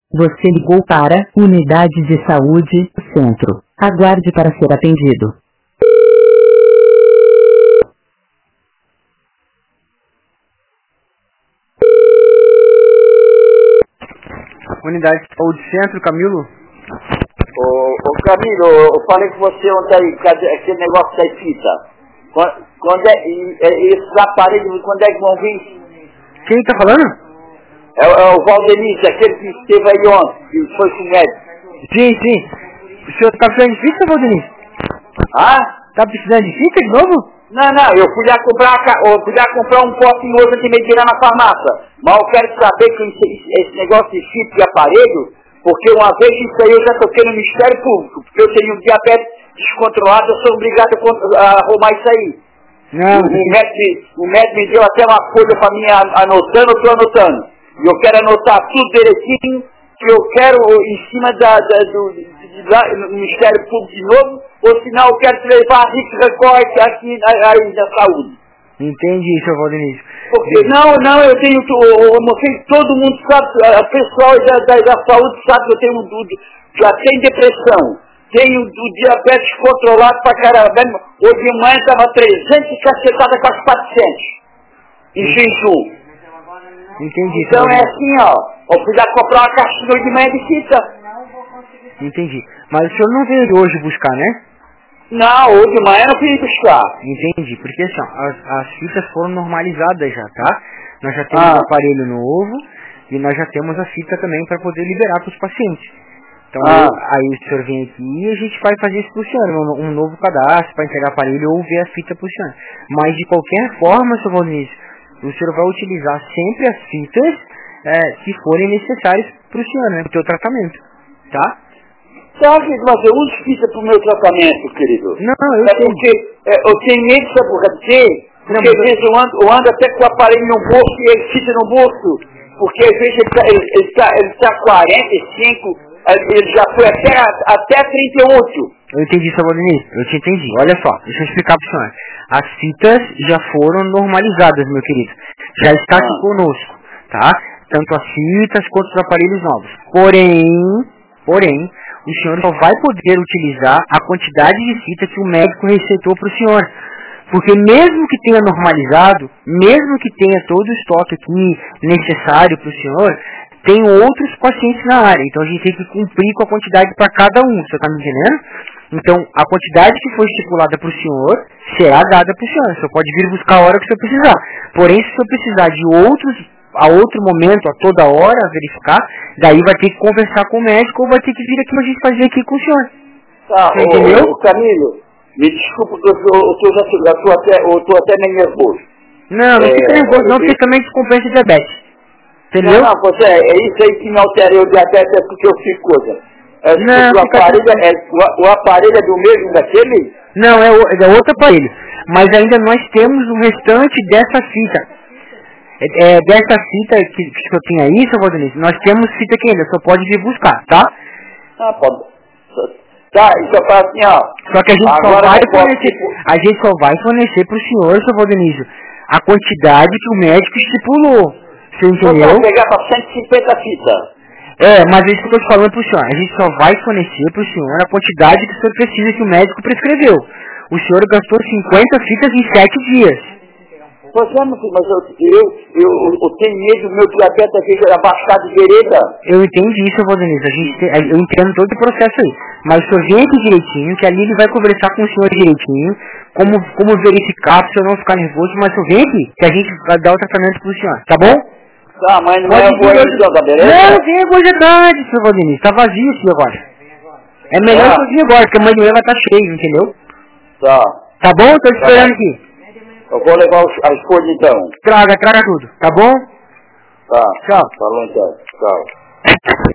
Você ligou para Unidade de Saúde, Centro. Aguarde para ser atendido. Unidade de Saúde Centro, Camilo? Ô Camilo, eu falei com você ontem aí, aquele negócio da fita. Quando esses aparelhos, quando é que vão vir? Quem tá falando? É o Valdeniz, aquele que esteve aí ontem, que foi com o médico. Sim. O senhor tá precisando de fita, Valdeniz? Tá precisando de fita de novo? Não, eu fui lá comprar um potinho hoje antes de me tirar na farmácia. Mas eu quero saber que esse negócio de fita de aparelho, porque uma vez isso aí eu já toquei no Ministério Público, porque eu tenho diabetes descontrolado, eu sou obrigado a arrumar isso aí. Não. O médico me deu até uma folha para mim anotando, eu estou anotando. E eu quero anotar tudo direitinho, que eu quero em cima do Ministério Público de novo, ou senão eu quero te levar a RIC Record aqui na saúde. Entendi, seu Valdeniz. Porque não, eu tenho, todo mundo sabe, o pessoal da saúde sabe que eu tenho já tenho depressão, tenho do diabetes controlado pra caramba. Hoje de manhã estava 300 e cacetada com as 400 em jejum. Entendi. Então é assim, eu fui lá comprar uma caixinha de manhã de fita. Entendi. Mas o senhor não veio hoje buscar, né? Não, hoje de manhã eu não fui buscar. Entendi, porque assim, as fitas foram normalizadas já, tá? Nós já temos um aparelho novo e nós já temos a fita também para poder liberar para os pacientes. Então aí o senhor vem aqui e a gente vai fazer isso pro senhor, um novo cadastro para entregar aparelho ou ver a fita pro senhor. Mas de qualquer forma, seu Valdeniz, o senhor vai utilizar sempre as fitas que forem necessárias para o senhor, né? Para o seu tratamento, tá? Sabe, mas eu uso fita para o meu tratamento, querido. Não, eu sei. Porque eu tenho medo, sabe por quê? Porque às vezes eu ando até com o aparelho no bolso e ele fica no bolso. Porque às vezes ele tá 45, ele já foi até 38. Eu entendi, seu Valdeniz, eu te entendi. Olha só, deixa eu explicar para o senhor. As fitas já foram normalizadas, meu querido. Já está aqui conosco, tá? Tanto as fitas quanto os aparelhos novos. Porém, o senhor só vai poder utilizar a quantidade de fita que o médico receitou para o senhor. Porque mesmo que tenha normalizado, mesmo que tenha todo o estoque aqui necessário para o senhor, tem outros pacientes na área. Então a gente tem que cumprir com a quantidade para cada um, você está me entendendo? Então a quantidade que foi estipulada para o senhor será dada para o senhor. O senhor pode vir buscar a hora que o senhor precisar. Porém, se o senhor precisar de a outro momento, a toda hora, verificar, daí vai ter que conversar com o médico ou vai ter que vir aqui pra gente fazer aqui com o senhor. Tá, você entendeu? Camilo, me desculpa que eu tô até meio nervoso. Não fica nervoso não, porque também descompensa o diabetes. Entendeu? Não, você, é isso aí que me altera o diabetes, é porque eu fico coisa. O aparelho é do mesmo daquele? Não, é outro aparelho. Mas ainda nós temos o restante dessa fita. Dessa fita que eu tinha aí, seu Valdeniz, nós temos fita que ainda só pode vir buscar, tá? Pode. Tá, isso fala assim, Só que a gente só vai fornecer pro senhor, seu Valdeniz, a quantidade que o médico estipulou. Você entendeu? Eu vou pegar para 150 fitas. Mas é isso que eu tô te falando pro senhor. A gente só vai fornecer pro senhor a quantidade que o senhor precisa que o médico prescreveu. O senhor gastou 50 fitas em 7 dias. Pois é, meu filho, mas eu tenho medo do meu diabetes seja abaixado de vereda. Eu entendi isso, Valdeniz. Eu entendo todo o processo aí. Mas o senhor vem aqui direitinho, que ali ele vai conversar com o senhor direitinho, como verificar, para o senhor não ficar nervoso, mas o senhor vem aqui, que a gente vai dar o tratamento pro senhor, tá bom? Tá, mas não é agora então, tá beleza? Não, vem agora de tarde, seu Valdeniz. Tá vazio aqui agora. É melhor que eu vir agora, porque amanhã vai estar cheio, entendeu? Tá. Tá bom? Tô esperando aqui. Eu vou levar as coisas então. Traga tudo, tá bom? Tá. Tchau. Falou então. Tchau.